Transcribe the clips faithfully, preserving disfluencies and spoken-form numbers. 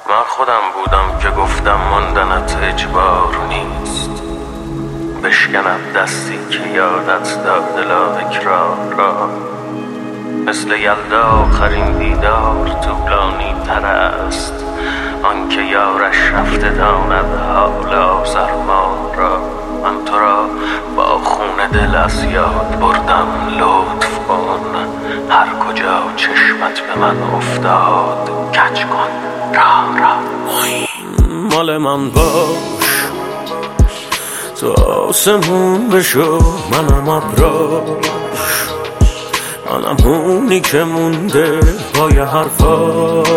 من خودم بودم که گفتم ماندنت اجبار نیست، بشکند دستی که یادت داد لااکرار را. مثل یلدا آخرین دیدار طولانی تر است، آنکه یارش رفته داند حال آزرما را. من تو را با خون دل از یاد بردم، لطف کن هر کجا چشمت به من افتاد کج کن راه را. مال من باش تو آسمون بشو، منم ابراش، منم اونی که مونده پای حرفاش.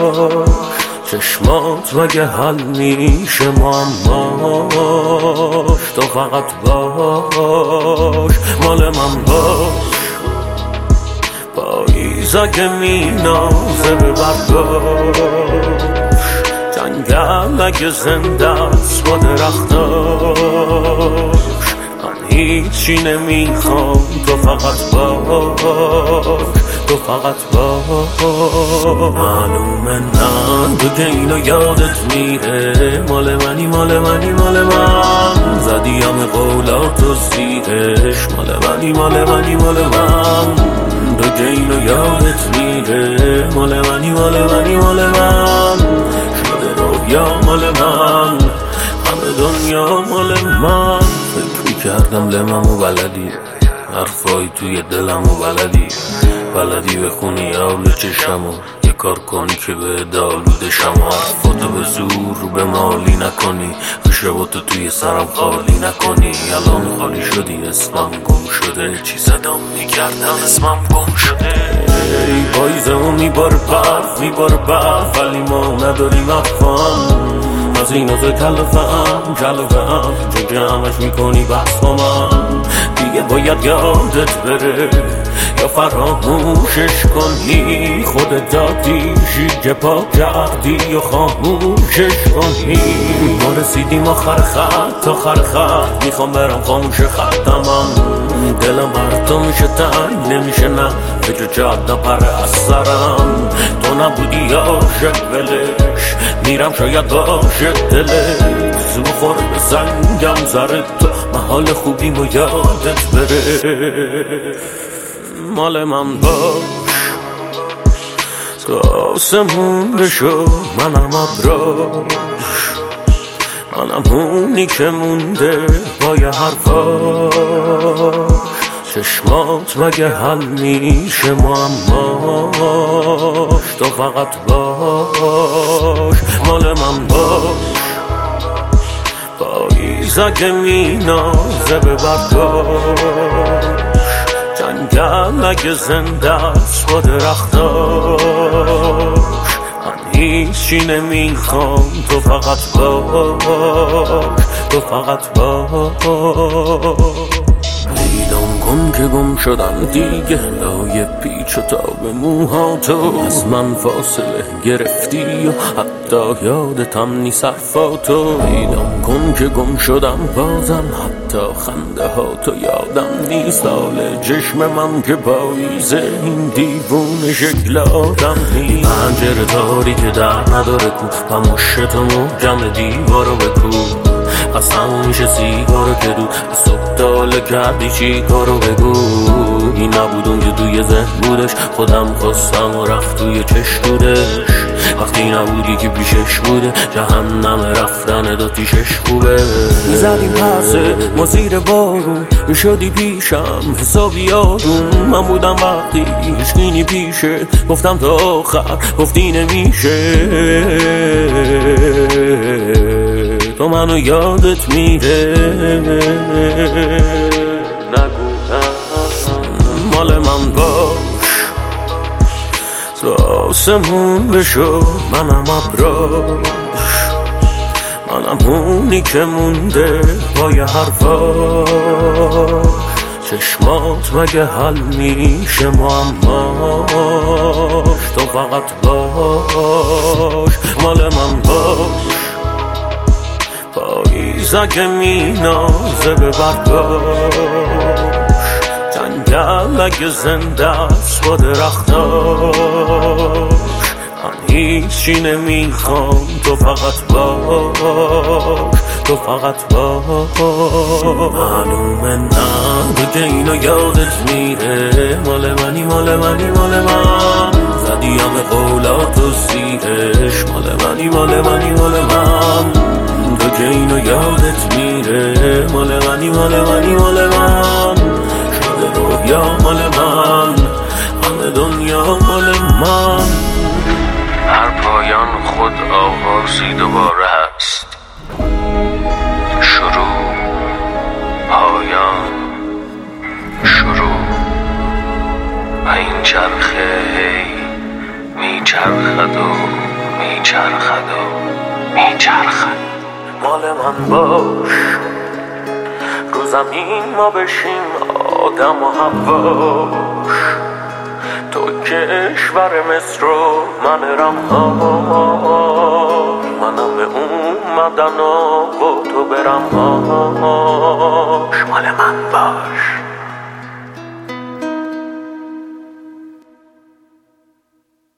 چشمات مگه حل میشه معماش، تو فقط باش. مال من باش پاییز اگه مینازه به برداش، جنگل اگه زنده است با درختاش. من هیچی نمیخوام، تو فقط باش، تو فقط باش. معلومه نه دیگه اینو یادت میره، مال منی مال منی مال من. زدی همه قولاتو زیرش، مال منی مال منی مال من. دیگه اینو یادت میره، مال منی مال منی مال من. شده رویا مال من، همه دنیا مال من. فکر میکردم لممو بلدی، حرفای توی دلمو بلدی، بلدی بخونی آول چشمو، یه کار کنی که به دالوده شما. حرفاتو به زور رو به مالی نکنی، خشباتو توی سرم خالی نکنی. الان خالی شدی، اسمم گم شده، چی صدام میکردم اسمم گم شده. ای پاییزمو میباره برف میباره برف، ولی ما نداریم افهم از این از کلفم کلفم. چون که همش میکنی بحث با من، دیگه باید یادت بره یا فراموشش کنی. خودت دادیشی که پا کردی یا خاموشش کنی. ما رسیدیم آخر خط آخر خط، میخوام برم خاموش خطمم. دلم بر تو میشه تنگ نمیشه نه، فکر جاده پره از سرم. تو نبودی عاشق ولش، میرم شاید باشه دلت. زو خور به سنگم زره تو، محال خوبیم و یادت بره. مال من باش تو آسمون بشو، منم ابراش، منم اونی که مونده پای حرفاش. چشمات مگه حل میشه معماش، تو فقط باش. مال من باش پاییز اگه مینازه به برداش، جنگل اگه زنده است با درختاش. من هیچی نمیخوام، تو فقط باش، تو فقط باش. پیدام کن که گم شدم دیگه، لای پیچ و تاب موها تو از من فاصله گرفتی و حتی یادتم نیست حرفاتو. پیدام کن که گم شدم بازم، حتی خنده ها تو یادم نیست. حال چشم من که پاییزه، این دیوونه شکل آدم نیست. پنجره داری که در نداره کو، پموشتو محکم دیوارو بکو. قسم میشه سیگارو که دو صبح تاله کردی چی کارو بگو. این نبود اون که توی ذهن بودش، خودم خواستم و رفت توی چشمودش. وقتی نبودی که پیشش بوده، جهنم رفتن داتیشش خوبه. میزدیم پسه ما زیر بارون، میشدی پیشم حسابی آروم. من بودم وقتی هیچکی پیشه، گفتم تا آخر گفتی نمیشه. تو منو یادت میره، نگو مال من باش تو آسمون بشو، منم ابراش، منم اونی که مونده پای حرفاش. چشمات مگه حل میشه معماش، تو فقط باش. مال من باش پاییز اگه مینازه به برداش، جنگل اگه زنده است با درختاش. من هیچی نمیخوام، تو فقط باش، تو فقط باش. معلومه نه دیگه اینو یادت میره، مال منی مال منی مال من، زدی همه قولات و سیرش، مال منی مال منی مال من، دیگه اینو یادت میره، مال منی مال منی مال من، شده رویا مال من، همه دنیا مال من. هر پایان خود آغازی دوباره هست، شروع پایان شروع، و این چرخه هی میچرخد و میچرخد و میچرخد. مال من باش، رو زمین ما بشیم آدم و حواش، تو کشور مصر و من رمهاش، منم به اومدن و تو برمهاش. مال من باش.